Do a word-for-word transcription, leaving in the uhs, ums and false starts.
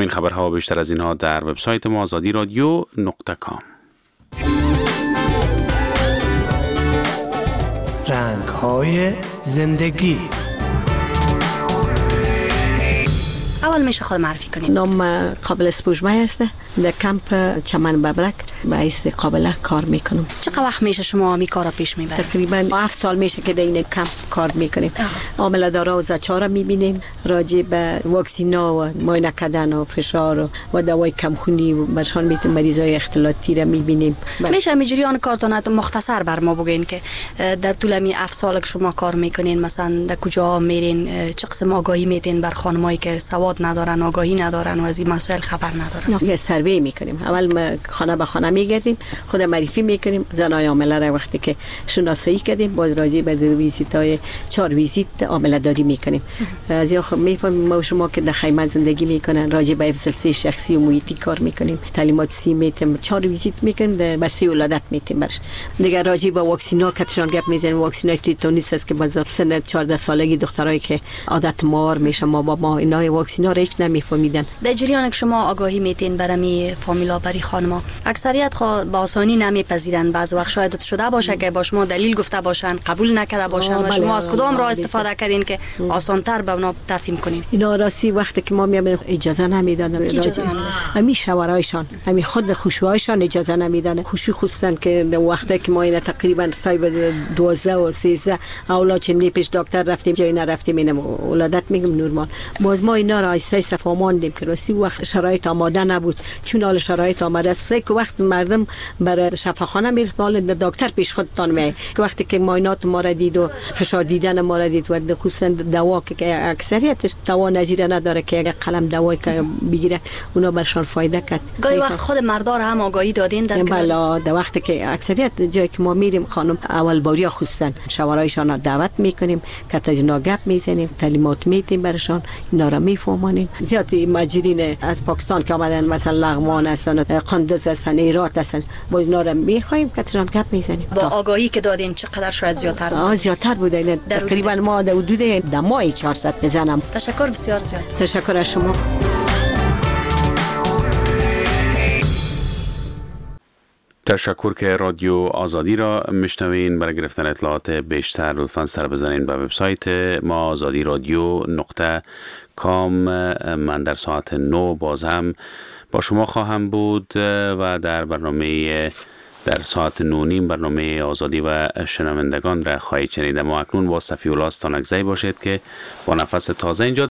همین خبرها و بیشتر از اینها در وبسایت ما آزادی رادیو نقطه کام. رنگ‌های زندگی. اول میشه خود معرفی کنیم. نام قابل اسپوجمه هسته. در کمپ چمن ببرک به حیث قابله کار میکنم. چقدر وقت میشه شما می کارا پیش میبرید؟ تقریبا هفت سال میشه که در این کمپ کار میکنیم. عامل دارا و زچارا میبینیم، راجع به واکسینا و معاینه کردن و فشار و, و دوای کمخونی برشان میتیم، مریضای اختلاطی را میبینیم. میشه می جریان کارتونات مختصر بر ما بگین که در طول می هفت سال که شما کار میکنین مثلا در کجا میرین، چه قسم آگاهی میدین بر خانمایی که سواد ندارن، آگاهی ندارن و از این مسائل خبر ندارن؟ یه سروی میکنیم. اول ما خانه به خانه میگردیم، خود معرفی میکنیم، زنای عامله را وقتی که شناسایی کردیم باز راجع به ویزیتای چهار ویزیت عامله داری میکنیم. از یا خب میفهمیم ما و شما که در خیمه زندگی میکنن، راجع به حفظ شخصی و محیطی کار میکنیم، تعلیمات سی میتیم، چهار ویزیت میکنیم، در بسته ولادت میتیم برش. دیگه راجع به واکسینا کاتشان گپ میزنیم. واکسینای تیتانوس است که باز سن چهارده سالگی دخترایی که عادت مار میشه ما با ما اینا واکسینا رو هیچ نمیفهمیدن. در جریان که شما آگاهی میتین برای فامیلا، برای خانما، اکثریت خو با آسانی نمیپذیرن. بعض وقت شاید شده باشه که با شما دلیل گفته باشن، قبول نکرده باشن و شما از کدام راه استفاده کردین که آسان‌تر به اونا تفهیم کنین؟ اینا راستی وقتی که ما میام اجازه نمیدادن. اجازه نمیدادن. همین شوهرایشان، همین خود خوشوهایشان اجازه نمیدادن. خوشو خصوصا که در وقتی که ما اینا تقریبا سایب دوازده و سیزده اولاد چه پیش دکتر رفتیم جای نرفتیم، اینم ولادت میگم نورمال. باز ما اینا را ایسای صفاماندیم که راستی وقت شرایط آماده نبود. چون حال شرایط آماده است که وقت مردم برای شفاخانه میرفت، حال دکتر پیش خودتان می که وقتی که معاینات ما را دید و فشار دیدن ما را دید و خصوصا دوا که اکثریتش دوا نظیر نداره که اگه قلم دوا که بگیره اونا برشان فایده کرد. گاهی وقت خود مردا را هم آگاهی دادین در بلا در وقتی که اکثریت جایی که ما میریم خانم اول باریا خصوصا شوهرایشان دعوت میکنیم که تجنا گپ میزنیم، تعلیمات میدیم برشان، اینا را میفهمانیم. زیادی ماجرین از پاکستان که آمدن مثلا لغمان هستن، قندوز هستن، ایرات هستن، با اینا را میخوایم که تجنا گپ میزنیم. با آگاهی که دادین چقدر شاید زیادتر بود؟ آه زیادتر بوده. تقریبا ما در حدود دمای چهارصد بزنم. تشکر بسیار زیاد. تشکر از شما. تشکر که رادیو آزادی را میشنوین. برای گرفتن اطلاعات بیشتر لطفاً سر بزنین به وبسایت ما آزادی رادیو نقطه کام. من در ساعت نو باز هم با شما خواهم بود و در برنامه در ساعت نو نیم برنامه آزادی و شنوندگان را خواهید شنید. ما اکنون با صفی الله استانکزی باشید که با نفس تازه اینجا